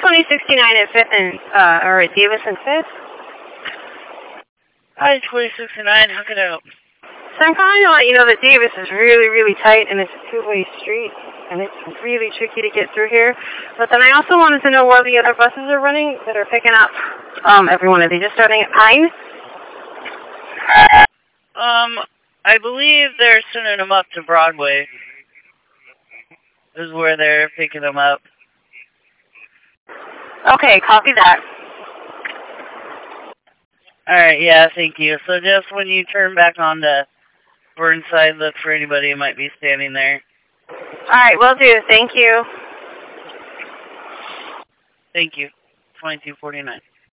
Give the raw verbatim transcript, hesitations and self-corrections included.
twenty sixty-nine at fifth and, uh, or at Davis and fifth. Hi, twenty sixty-nine. How can I help? So I'm calling to let you know that Davis is really, really tight, and it's a two-way street, and it's really tricky to get through here. But then I also wanted to know where the other buses are running that are picking up um, everyone. Are they just starting at Pine? Um, I believe they're sending them up to Broadway. This is where they're picking them up. Okay, copy that. All right, yeah, thank you. So just when you turn back on the Burnside, look for anybody who might be standing there. All right, will do. Thank you. Thank you. twenty-two forty-nine.